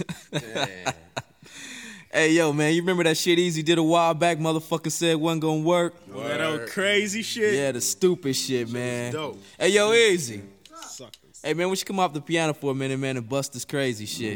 Yeah. Hey, yo, man, you remember that shit Easy did a while back? Motherfucker said wasn't gonna work. That old crazy shit. Yeah, the stupid shit, man. Dope. Hey, yo, Easy. Suckers. Hey, man, we should come off the piano for a minute, man, and bust this crazy shit.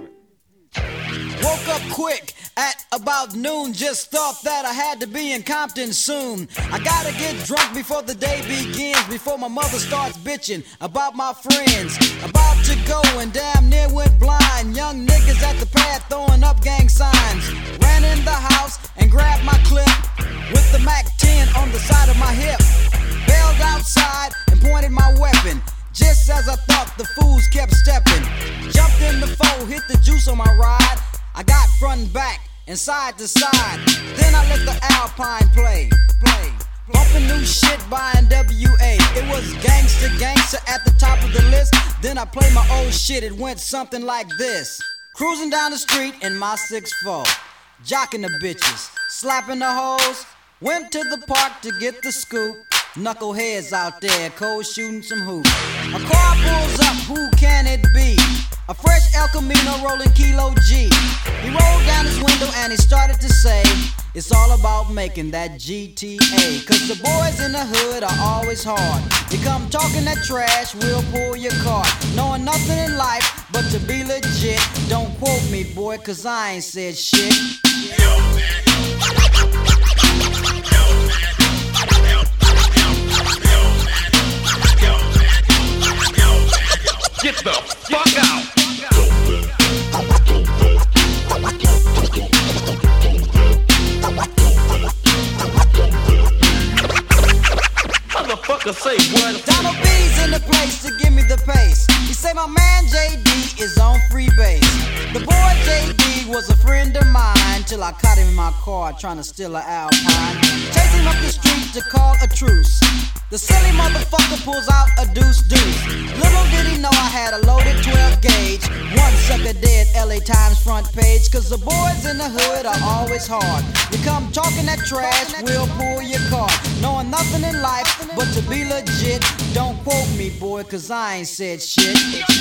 Woke up quick at about noon. Just thought that I had to be in Compton soon. I gotta get drunk before the day begins, before my mother starts bitching about my friends. About to go and damn near went blind. Young niggas at the pad throwing up gang signs. Ran in the house and grabbed my clip with the Mac 10 on the side of my hip. Bailed outside and pointed my weapon. Just as I thought, the fools kept stepping. Jumped in the foe, hit the juice on my ride. I got front and back and side to side. Then I let the Alpine play. Bumping new shit by NWA. It was gangster at the top of the list. Then I played my old shit, it went something like this. Cruising down the street in my 6'4", jocking the bitches, slapping the hoes. Went to the park to get the scoop. Knuckleheads out there, cold shooting some hoops. A car pulls up, who can it be? A fresh El Camino rolling Kilo G. He rolled down his window and he started to say, it's all about making that GTA. Cause the boys in the hood are always hard. You come talking that trash, we'll pull your card. Knowing nothing in life but to be legit. Don't quote me, boy, cause I ain't said shit. Get the fuck out! Motherfucker say what? Donald B's in the place to give me the pace. He say my man JD is on free base. The boy JD was a friend of mine till I caught him in my car trying to steal an Alpine. Chased him up the street to call a truce. The silly motherfucker pulls out a deuce. Little did he know I had a loaded 12 gauge. One sucker dead, LA Times front page. Cause the boys in the hood are always hard. You come talking that trash, we'll pull your card. Knowing nothing in life but to be legit. Don't quote me, boy, cause I ain't said shit.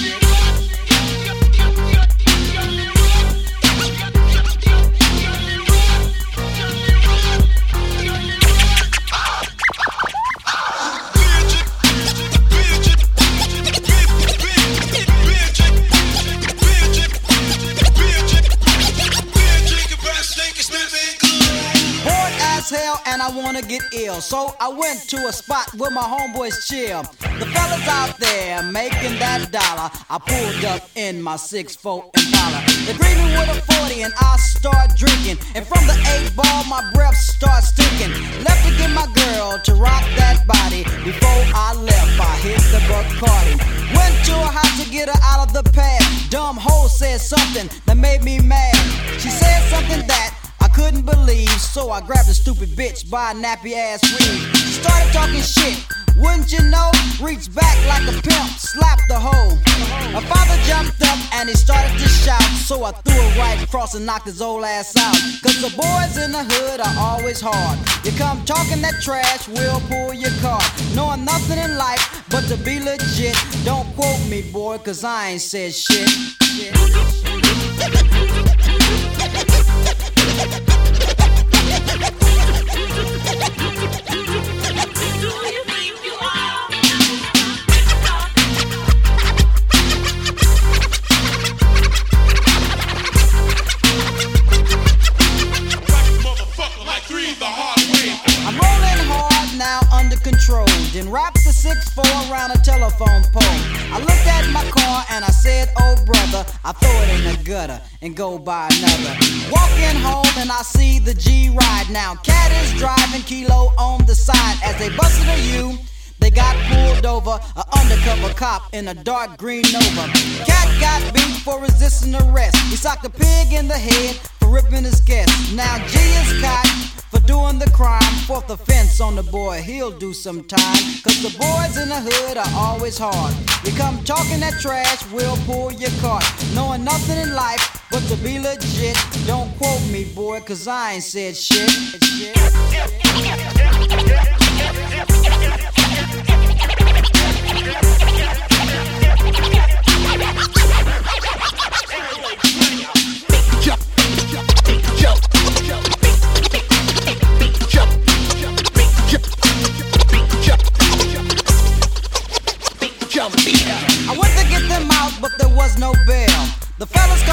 Hell, and I wanna get ill, so I went to a spot where my homeboys chill. The fellas out there making that dollar. I pulled up in my 6'4" Impala. They greet me with a 40 and I start drinking. And from the 8-ball, my breath starts stinking. Left to get my girl to rock that body. Before I left, I hit the Bacardi. Went to her house to get her out of the pad. Dumb hoe said something that made me mad. She said something that I couldn't believe, so I grabbed a stupid bitch by a nappy ass weave. She started talking shit, wouldn't you know? Reached back like a pimp, slapped the hoe. Her father jumped up and he started to shout, so I threw it right across and knocked his old ass out. Cause the boys in the hood are always hard. You come talking that trash, we'll pull your card. Knowing nothing in life but to be legit. Don't quote me, boy, cause I ain't said shit. I'm rolling hard now under control. Then wrap the 6'4" around a telephone pole. I looked at my car and I said, oh brother, I throw it in the gutter and go buy another. Walking home and I see the G ride. Now Cat is driving, Kilo on the side. As they busted a U, they got pulled over. An undercover cop in a dark green Nova. Cat got beat for resisting arrest. He socked a pig in the head for ripping his guest. Now G is caught for doing the crime. Fourth offense on the boy, he'll do some time. Cause the boys in the hood are always hard. You come talking that trash, we'll pull your card. Knowing nothing in life but to be legit. Don't quote me, boy, cause I ain't said shit.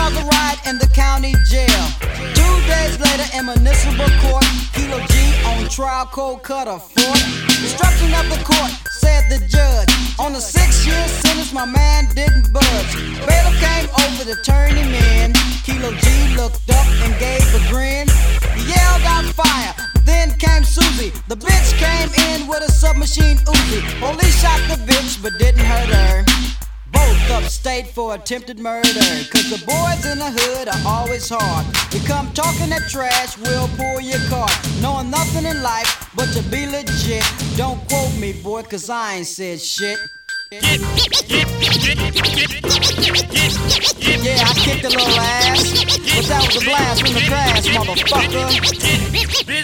caused a riot in the county jail. 2 days later in municipal court, Kilo G on trial, cold cut a fort. Destruction of the court, said the judge. On a 6-year sentence, my man didn't budge. Bailiff came over to turn him in. Kilo G looked up and gave a grin. He yelled out fire, then came Susie. The bitch came in with a submachine Uzi. Police shot the bitch but didn't hurt her. Both upstate for attempted murder. Cause the boys in the hood are always hard. You come talking that trash, we'll pull your card. Knowing nothing in life but to be legit. Don't quote me, boy, cause I ain't said shit. Yeah, I kicked a little ass, but that was a blast from the past, motherfucker.